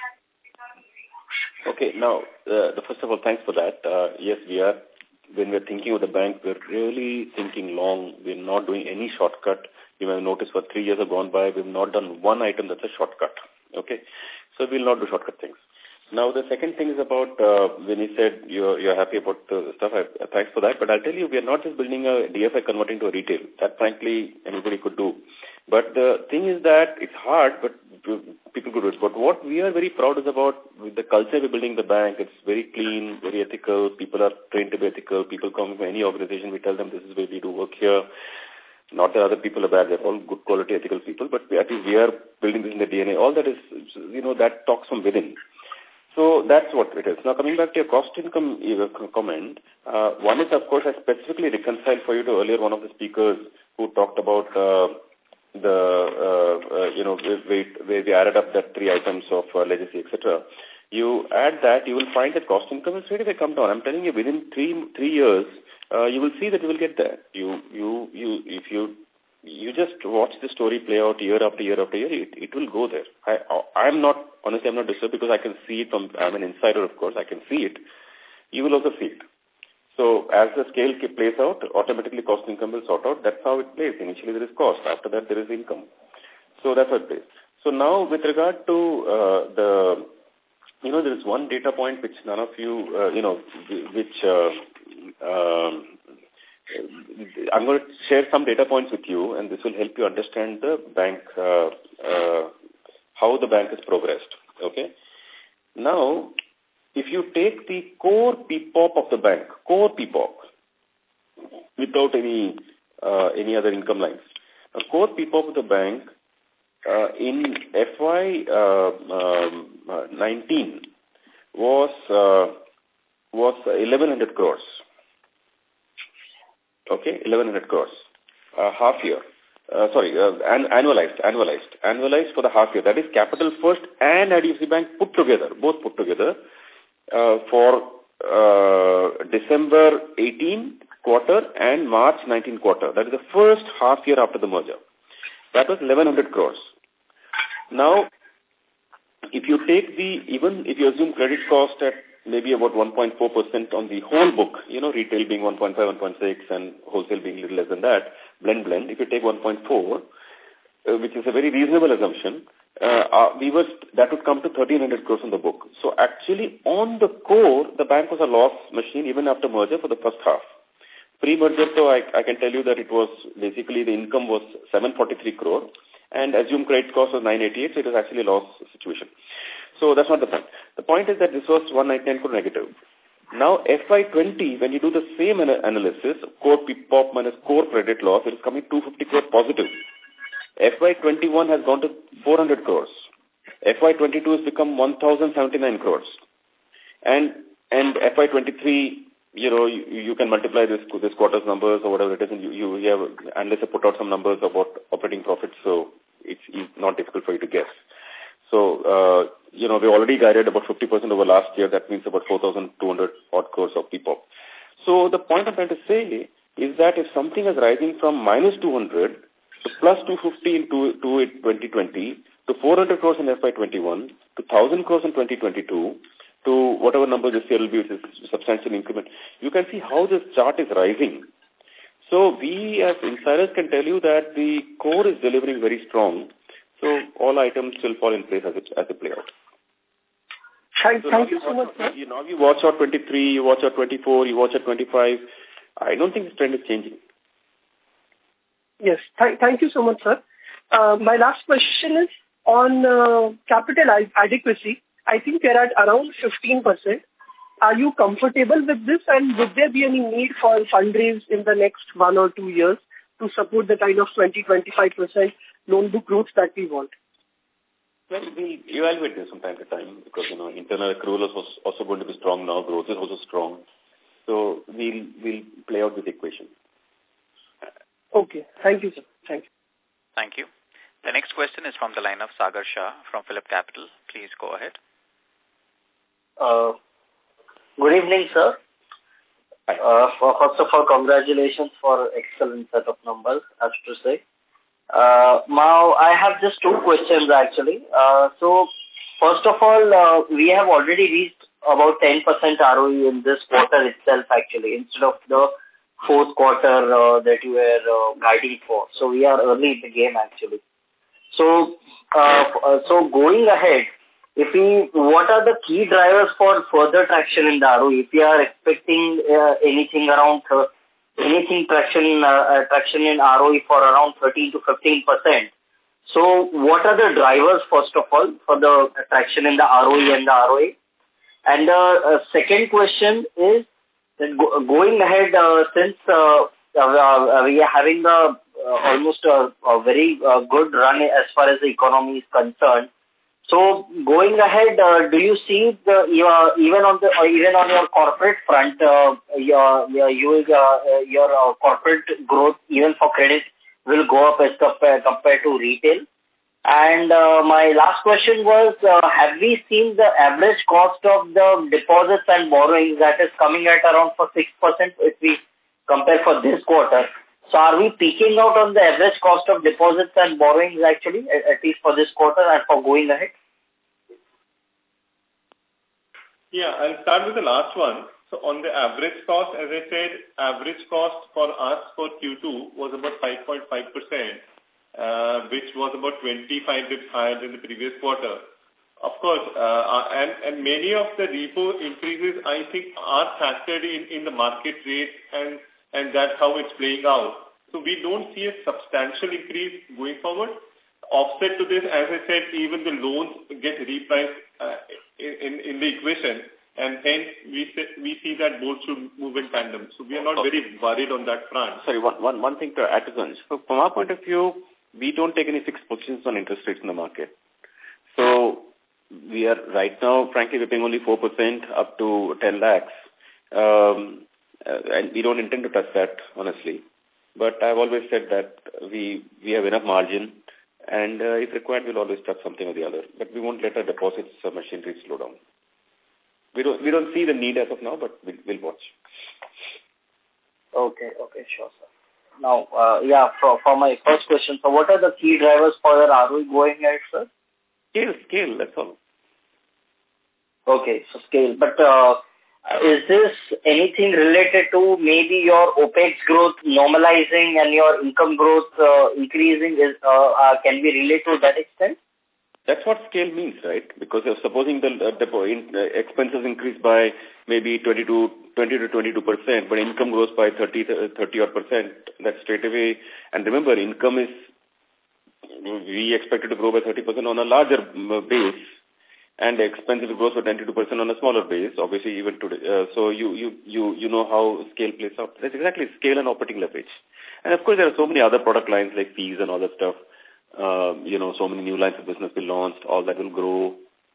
Okay. Now, first of all, thanks for that. Yes, we are. When we're thinking of the bank, we're really thinking long. We're not doing any shortcut. You may have noticed for 3 years have gone by, we've not done one item that's a shortcut. Okay? So we'll not do shortcut things. Now, the second thing is about, when you said you're happy about the stuff, thanks for that. But I'll tell you, we are not just building a DFI converting to a retail. That, frankly, anybody could do. But the thing is that it's hard, but people could do it. But what we are very proud is about the culture we're building the bank. It's very clean, very ethical. People are trained to be ethical. People come from any organization. We tell them this is where we do work here. Not that other people are bad. They're all good quality ethical people. But at least we are building this in the DNA. All that is, that talks from within. So that's what it is. Now, coming back to your cost income comment, one is, of course, I specifically reconciled for you to earlier one of the speakers who talked about where we added up that 3 items of legacy, etc. You add that, you will find that cost income has straight away come down. I'm telling you, within 3 years, you will see that you will get there. If you just watch the story play out year after year after year, it will go there. I'm not disturbed because I can see it I'm an insider, of course, I can see it. You will also see it. So as the scale plays out, automatically cost income will sort out. That's how it plays. Initially there is cost. After that there is income. So that's how it plays. So now with regard to there is one data point which none of you, I'm going to share some data points with you, and this will help you understand the bank, how the bank has progressed. Okay. Now, if you take the core PPOP of the bank, core PPOP, without any other income lines, a core PPOP of the bank in FY19 was 1,100 crores. Okay, 1,100 crores. Half year. Annualized for the half year. That is Capital First and IDFC Bank both put together, for December 18 quarter and March 19 quarter. That is the first half year after the merger. That was 1,100 crores. Now, if you take even if you assume credit cost at maybe about 1.4% on the whole book, retail being 1.5, 1.6 and wholesale being a little less than that, blend, if you take 1.4, which is a very reasonable assumption, that would come to 1,300 crores on the book. So actually on the core, the bank was a loss machine even after merger for the first half. Pre-merger, so I can tell you that it was basically the income was 743 crore and assumed credit cost was 988, so it was actually a loss situation. So that's not the point. The point is that this was 199 crore negative. Now FY20, when you do the same analysis, core PPOP minus core credit loss, it is coming 250 crore positive. FY21 has gone to 400 crores. FY22 has become 1,079 crores. And FY23, you can multiply this quarter's numbers or whatever it is, and you have, unless you put out some numbers about operating profits, so it's not difficult for you to guess. So, we already guided about 50% over last year. That means about 4,200 odd crores of PPOP. So the point I'm trying to say is that if something is rising from minus 200 to plus 250 in 2020 to 400 crores in FY21 to 1,000 crores in 2022 to whatever number this year will be, which is substantial increment, you can see how this chart is rising. So we as insiders can tell you that the core is delivering very strong. So all items will fall in place as it play out. Thank you so much, sir. Now you watch out 23, you watch out 24, you watch out 25. I don't think the trend is changing. Yes, thank you so much, sir. My last question is on capital adequacy. I think we're at around 15%. Are you comfortable with this, and would there be any need for fundraise in the next 1 or 2 years to support the kind of 20-25% loan book growth that we want? Well, we'll evaluate this from time to time because, internal accruals was also going to be strong now. Growth is also strong. So we'll play out this equation. Okay. Thank you, sir. Thank you. Thank you. The next question is from the line of Sagar Shah from Phillip Capital. Please go ahead. Good evening, sir. First of all, congratulations for excellent set of numbers, I have to say. Now, I have just 2 questions actually. So, first of all, we have already reached about 10% ROE in this quarter itself actually, instead of the 4th quarter that you were guiding for. So, we are early in the game actually. So going ahead, what are the key drivers for further traction in the ROE? If you are expecting anything traction in ROE for around 13 to 15%. So what are the drivers, first of all, for the traction in the ROE and the ROA? And the second question is that going ahead, since we are having almost a very good run as far as the economy is concerned. So going ahead, do you see even on your corporate front, your corporate growth even for credit will go up as compared to retail? And my last question was, have we seen the average cost of the deposits and borrowings that is coming at around for 6% if we compare for this quarter? So are we peaking out on the average cost of deposits and borrowings actually, at least for this quarter and for going ahead? Yeah, I'll start with the last one. So on the average cost, as I said, average cost for us for Q2 was about 5.5%, which was about 25 bits higher than the previous quarter. Of course, and many of the repo increases, I think, are factored in the market rate, and that's how it's playing out. So we don't see a substantial increase going forward. Offset to this, as I said, even the loans get repriced in the equation, and hence we see that both should move in tandem. So we are not very worried on that front. Sorry, one thing to add to that. So from our point of view, we don't take any fixed positions on interest rates in the market. So we are right now, frankly, we're paying only 4% up to 10 lakhs. And we don't intend to touch that, honestly. But I've always said that we have enough margin, and if required, we'll always touch something or the other. But we won't let our deposits machinery slow down. We don't see the need as of now, but we'll watch. Okay, sure, sir. Now, for my first question, so what are the key drivers for your ROE going ahead, sir? Scale, that's all. Okay, so scale. But is this anything related to maybe your OPEX growth normalizing and your income growth increasing? Can we relate to that extent? That's what scale means, right? Because if supposing the expenses increase by maybe 20 to 22%, but income grows by 30 odd percent, that's straight away. And remember, income is, we expect it to grow by 30% on a larger base, and the expenses grows by 22% on a smaller base, obviously even today. So you know how scale plays out. That's exactly scale and operating leverage. And of course, there are so many other product lines like fees and other stuff. So many new lines of business will launch, all that will grow.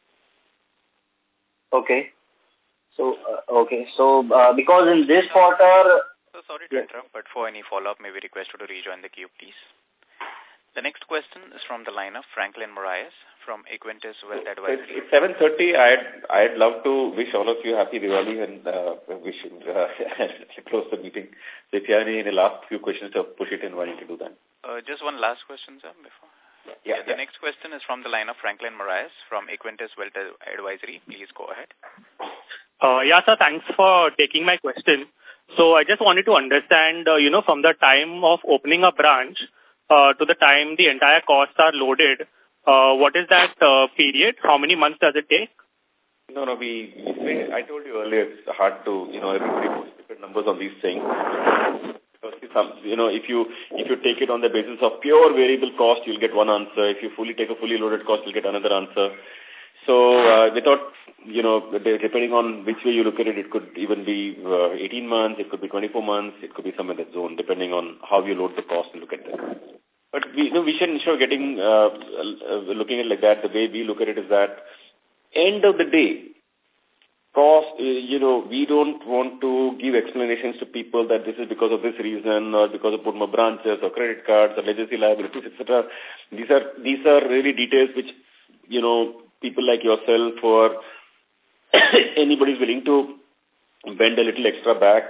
Okay. So because in this quarter... So sorry to interrupt, but for any follow-up, may we request you to rejoin the queue, please. The next question is from the line of Franklin Moraes from Equentis Wealth Advisory. It's 7:30. I'd love to wish all of you happy Diwali and wish close the meeting. So if you have any last few questions, push it in. Why don't you do that? Just one last question, sir, before. Yeah. The next question is from the line of Franklin Moraes from Equentis Wealth Advisory. Please go ahead. Sir, thanks for taking my question. So I just wanted to understand, from the time of opening a branch to the time the entire costs are loaded, what is that period? How many months does it take? No, I told you earlier, it's hard to, everybody puts different numbers on these things. Because if you take it on the basis of pure variable cost, you'll get one answer. If you take a fully loaded cost, you'll get another answer. So depending on which way you look at it, it could even be 18 months, it could be 24 months, it could be somewhere in that zone, depending on how you load the cost and look at that. But we shouldn't looking at it like that. The way we look at it is that end of the day, cost, we don't want to give explanations to people that this is because of this reason or because of put more branches or credit cards or legacy liabilities, etc. These are really details which, people like yourself or anybody is willing to bend a little extra back.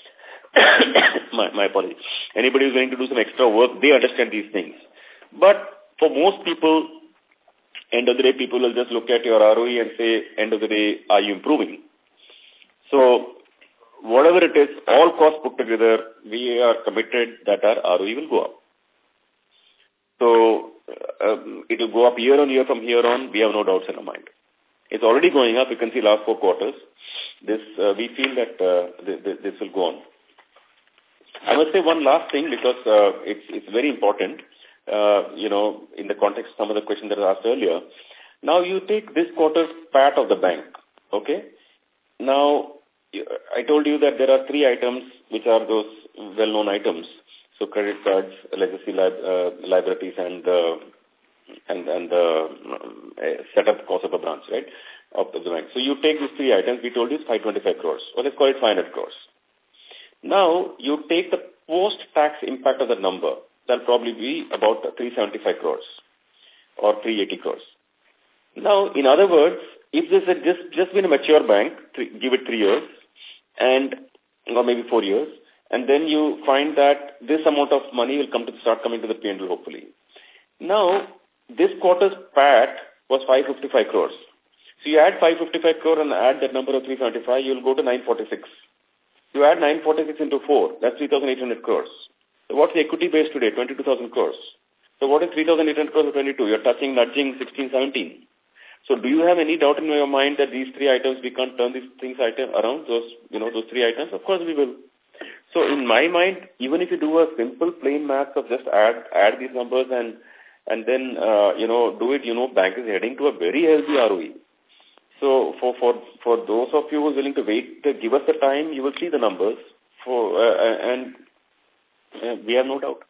my apologies. Anybody who's willing to do some extra work, they understand these things. But for most people, end of the day, people will just look at your ROE and say, end of the day, are you improving? So, whatever it is, all costs put together, we are committed that our ROE will go up. So, it will go up year on year from here on. We have no doubts in our mind. It's already going up. You can see last 4 quarters. We feel that this will go on. I must say one last thing because it's very important, in the context of some of the questions that I asked earlier. Now, you take this quarter's PAT of the bank, okay? Now, I told you that there are 3 items which are those well-known items. So, credit cards, legacy liabilities, and the setup cost of a branch, right, of the bank. So, you take these 3 items. We told you it's 525 crores. Or let's call it 500 crores. Now, you take the post-tax impact of the number. That'll probably be about 375 crores or 380 crores. Now, in other words, if this had just been a mature bank, give it 3 years, or maybe 4 years, and then you find that this amount of money will start coming to the P&L, hopefully. Now, this quarter's PAT was 555 crores. So you add 555 crore and add that number of 375, you'll go to 946. You add 946 into 4, that's 3,800 crores. So what's the equity base today? 22,000 crores. So what is 3,800 crores of 22? You're nudging 16, 17. So do you have any doubt in your mind that these 3 items, we can't turn these things around, those 3 items? Of course we will. So in my mind, even if you do a simple plain math of just add these numbers and then, do it, bank is heading to a very healthy ROE. So for those of you who are willing to wait, give us the time, you will see the numbers and we have no doubt.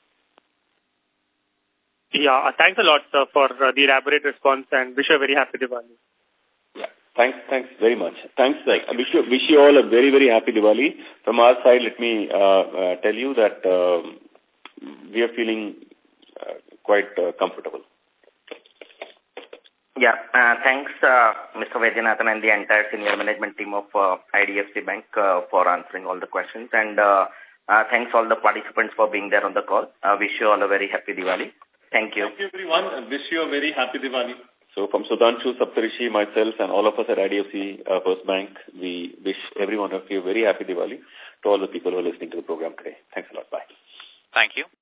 Yeah, thanks a lot, sir, for the elaborate response and wish you a very happy Diwali. Yeah, thanks very much. Thanks. I wish you all a very, very happy Diwali. From our side, let me tell you that we are feeling quite comfortable. Yeah, thanks, Mr. Vaidyanathan and the entire senior management team of IDFC Bank for answering all the questions. And thanks all the participants for being there on the call. Wish you all a very happy Diwali. Thank you. Thank you, everyone, and wish you a very happy Diwali. So from Sudhanshu, Saptarishi, myself, and all of us at IDFC First Bank, we wish every one of you a very happy Diwali to all the people who are listening to the program today. Thanks a lot. Bye. Thank you.